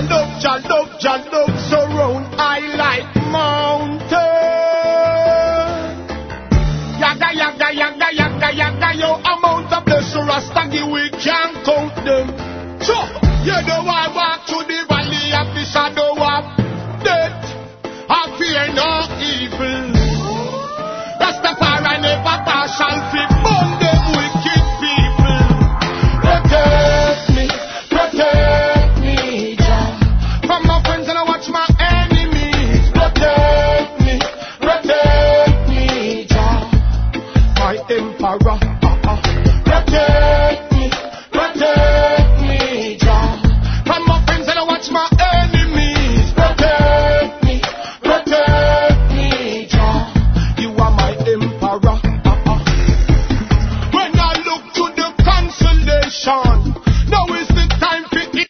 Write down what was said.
Jalove surround I like mountain. Yaga, yo, amount of blessing Rasta give we can't count them. So, you know why